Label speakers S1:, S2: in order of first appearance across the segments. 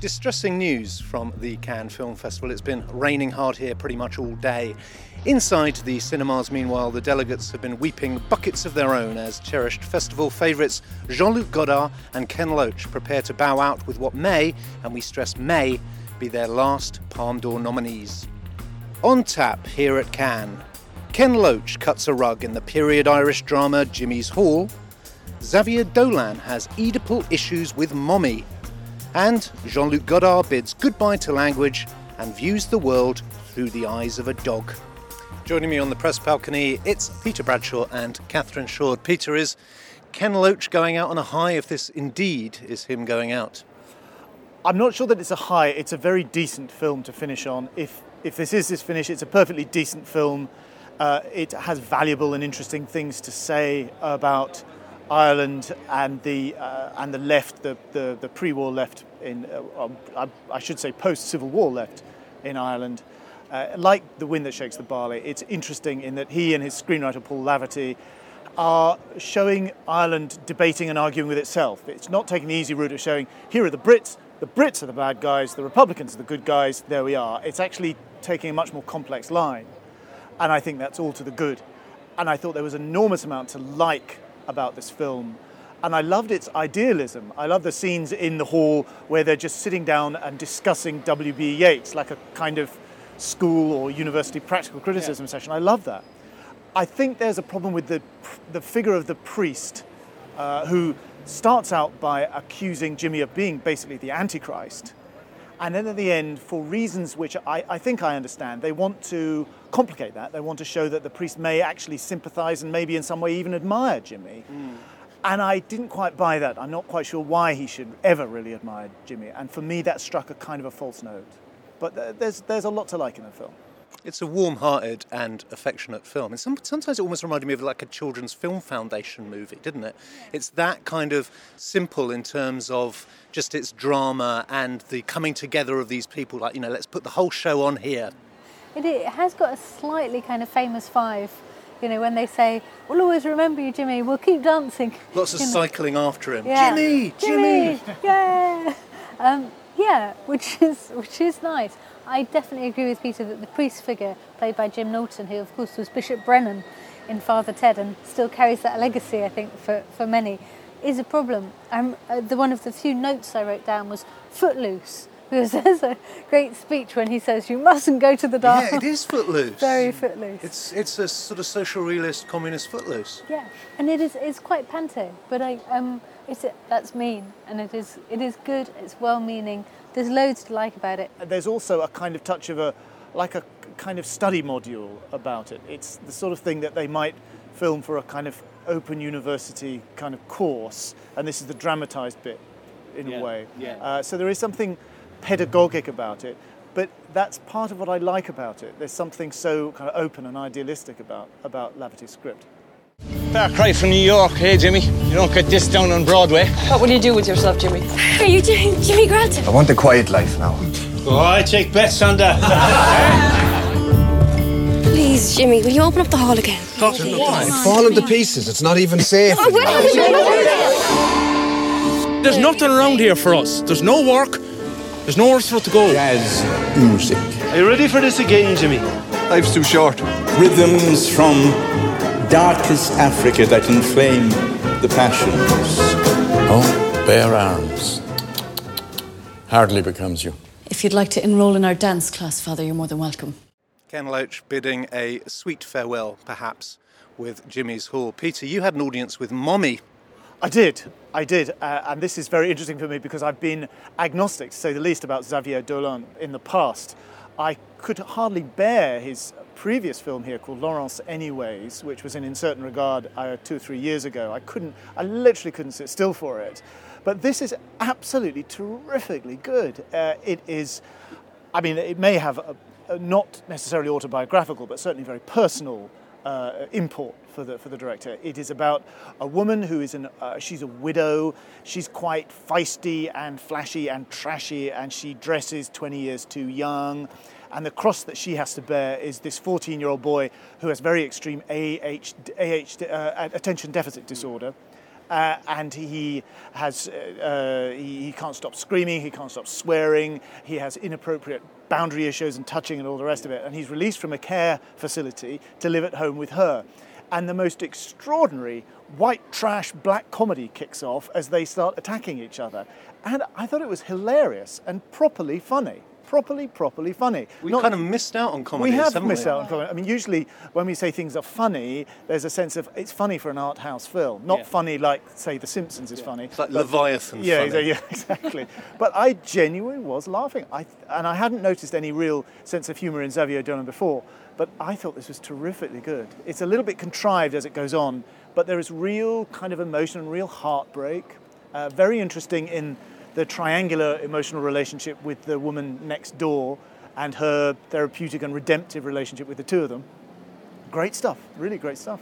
S1: Distressing news from the Cannes Film Festival. It's been raining hard here pretty much all day. Inside the cinemas, meanwhile, the delegates have been weeping buckets of their own as cherished festival favourites Jean-Luc Godard and Ken Loach prepare to bow out with what may, and we stress may, be their last Palme d'Or nominees. On tap here at Cannes, Ken Loach cuts a rug in the period Irish drama Jimmy's Hall. Xavier Dolan has Oedipal issues with Mommy. And Jean-Luc Godard bids goodbye to language and views the world through the eyes of a dog. Joining me on the press balcony, it's Peter Bradshaw and Catherine Shord. Peter, is Ken Loach going out on a high if this indeed is him going out?
S2: I'm not sure that it's a high. It's a very decent film to finish on. If this is his finish, it's a perfectly decent film. It has valuable and interesting things to say about Ireland and the left, the pre-war left in, I should say post-Civil War left in Ireland. Like The Wind That Shakes the Barley, it's interesting in that he and his screenwriter Paul Laverty are showing Ireland debating and arguing with itself. It's not taking the easy route of showing, here are the Brits are the bad guys, the Republicans are the good guys, there we are. It's actually taking a much more complex line, and I think that's all to the good. And I thought there was an enormous amount to like about this film, and I loved its idealism. I love the scenes in the hall where they're just sitting down and discussing W.B. Yeats like a kind of school or university practical criticism session. I love that. I think there's a problem with the figure of the priest who starts out by accusing Jimmy of being basically the Antichrist, and then at the end, for reasons which I think I understand, they want to complicate that. They want to show that the priest may actually sympathise and maybe in some way even admire Jimmy. And I didn't quite buy that. I'm not quite sure why he should ever really admire Jimmy. And for me, that struck a kind of a false note. But there's a lot to like in the film.
S1: It's a warm-hearted and affectionate film. And sometimes it almost reminded me of like a Children's Film Foundation movie, didn't it? It's that kind of simple in terms of just its drama and the coming together of these people. Like, let's put the whole show on here.
S3: It has got a slightly kind of famous five. When they say, we'll always remember you, Jimmy, we'll keep dancing.
S1: Lots of cycling after him.
S3: Yeah.
S1: Jimmy!
S3: Yeah! Yeah, which is nice. I definitely agree with Peter that the priest figure, played by Jim Norton, who of course was Bishop Brennan in Father Ted and still carries that legacy, I think, for many, is a problem. One of the few notes I wrote down was Footloose, because there's a great speech when he says, you mustn't go to the dance.
S1: Yeah, it is Footloose.
S3: Very Footloose.
S1: It's a sort of social realist communist Footloose.
S3: Yeah, and it's quite panto, but that's mean, and it is good, it's well-meaning. There's loads to like about it.
S2: There's also a kind of touch of a kind of study module about it. It's the sort of thing that they might film for a kind of open university kind of course, and this is the dramatised bit in a way. Yeah. So there is something pedagogic about it, but that's part of what I like about it. There's something so kind of open and idealistic about Laverty's script.
S4: Far cry from New York, hey Jimmy? You don't get this down on Broadway.
S5: What will you do with yourself, Jimmy? Are you doing Jimmy Grant?
S6: I want a quiet life now.
S4: Oh, I take bets on that.
S5: Please, Jimmy, will you open up the hall again?
S6: It's falling to pieces. It's not even safe.
S4: There's nothing around here for us. There's no work. There's nowhere for us to go.
S6: Jazz music.
S4: Are you ready for this again, Jimmy?
S6: Life's too short.
S7: Rhythms from darkest Africa that inflame the passions.
S8: Oh, bare arms. Hardly becomes you.
S9: If you'd like to enrol in our dance class, Father, you're more than welcome.
S1: Ken Loach bidding a sweet farewell, perhaps, with Jimmy's Hall. Peter, you had an audience with Mommy.
S2: I did, and this is very interesting for me because I've been agnostic, to say the least, about Xavier Dolan in the past. I could hardly bear his previous film here called Laurence Anyways, which was in certain regard 2 or 3 years ago. I literally couldn't sit still for it. But this is absolutely terrifically good. It may have a not necessarily autobiographical, but certainly very personal import for the director. It is about a woman who is she's a widow. She's quite feisty and flashy and trashy, and she dresses 20 years too young. And the cross that she has to bear is this 14-year-old boy who has very extreme attention deficit disorder. and he has he can't stop screaming, he can't stop swearing, he has inappropriate boundary issues and touching and all the rest of it, and he's released from a care facility to live at home with her. And the most extraordinary white trash black comedy kicks off as they start attacking each other. And I thought it was hilarious and properly funny. Properly funny.
S1: We kind of missed out on comedy.
S2: We have missed out on comedy. I mean, usually when we say things are funny, there's a sense of it's funny for an art house film, not funny like, say, The Simpsons is funny.
S1: It's like Leviathan funny.
S2: Yeah, exactly. But I genuinely was laughing. And I hadn't noticed any real sense of humour in Xavier Dolan before, but I thought this was terrifically good. It's a little bit contrived as it goes on, but there is real kind of emotion and real heartbreak. Very interesting in the triangular emotional relationship with the woman next door and her therapeutic and redemptive relationship with the two of them. Great stuff, really great stuff.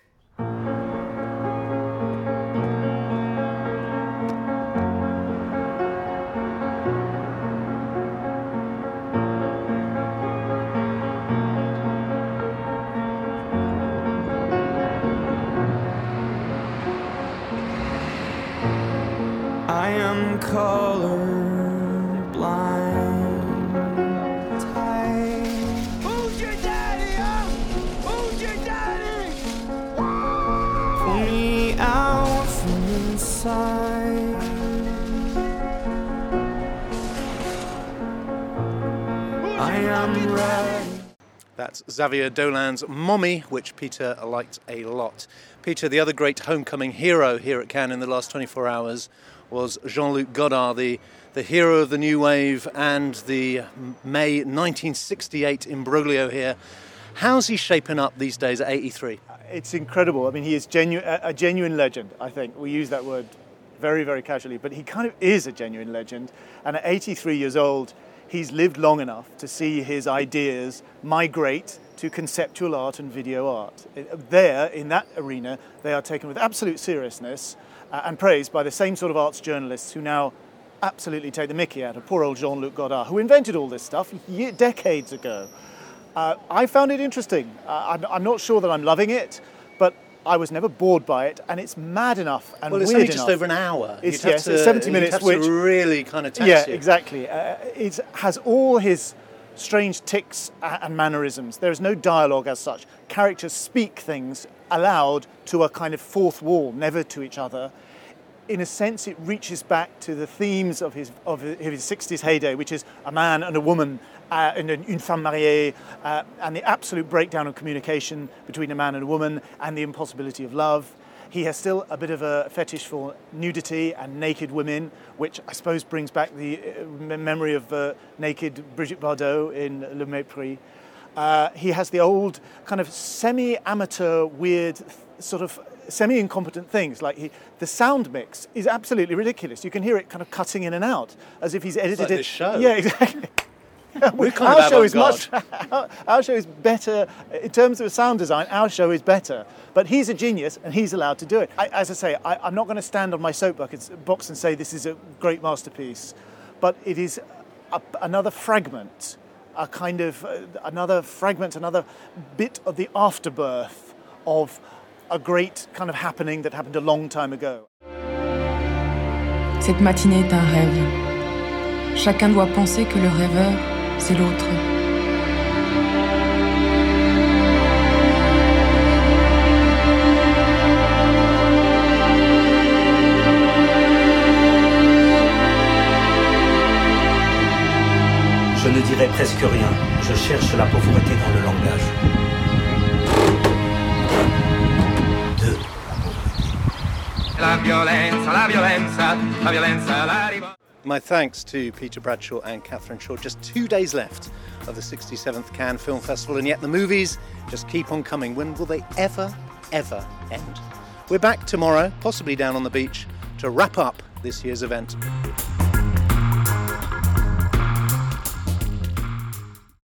S10: I am colorblind. Who's your daddy? Who's your daddy? Pull me out from inside. I am ready.
S1: That's Xavier Dolan's Mommy, which Peter liked a lot. Peter, the other great homecoming hero here at Cannes in the last 24 hours was Jean-Luc Godard, the hero of the new wave and the May 1968 imbroglio here. How's he shaping up these days at 83?
S2: It's incredible. I mean, he is a genuine legend, I think. We use that word very, very casually, but he kind of is a genuine legend. And at 83 years old, he's lived long enough to see his ideas migrate to conceptual art and video art. There, in that arena, they are taken with absolute seriousness and praised by the same sort of arts journalists who now absolutely take the mickey out of poor old Jean-Luc Godard, who invented all this stuff decades ago. I found it interesting. I'm not sure that I'm loving it, but I was never bored by it, and it's mad enough and weird enough.
S1: Well, it's only just over an hour.
S2: It's 70 minutes,
S1: which to really kind of test you.
S2: Exactly. It has all his strange tics and mannerisms. There is no dialogue as such. Characters speak things aloud to a kind of fourth wall, never to each other. In a sense, it reaches back to the themes of his 60s heyday, which is a man and a woman, and une femme mariée, and the absolute breakdown of communication between a man and a woman, and the impossibility of love. He has still a bit of a fetish for nudity and naked women, which I suppose brings back the memory of naked Brigitte Bardot in Le Mépris. He has the old kind of semi-amateur, weird, sort of semi-incompetent things, like the sound mix is absolutely ridiculous. You can hear it kind of cutting in and out, as if he's edited
S1: like
S2: it.
S1: This show.
S2: Yeah, exactly.
S1: Our
S2: show is our show is better in terms of sound design. Our show is better, but he's a genius and he's allowed to do it. As I say, I'm not going to stand on my soapbox and say this is a great masterpiece, but it is another fragment, another bit of the afterbirth of a great kind of happening that happened a long time ago.
S11: Cette matinée est un rêve. Chacun doit penser que le rêveur, c'est l'autre.
S12: Je ne dirai presque rien. Je cherche la pauvreté dans le langage.
S10: La violenza, la violenza, la violenza, la rivolta.
S1: My thanks to Peter Bradshaw and Catherine Shaw. Just 2 days left of the 67th Cannes Film Festival, and yet the movies just keep on coming. When will they ever end? We're back tomorrow, possibly down on the beach, to wrap up this year's event.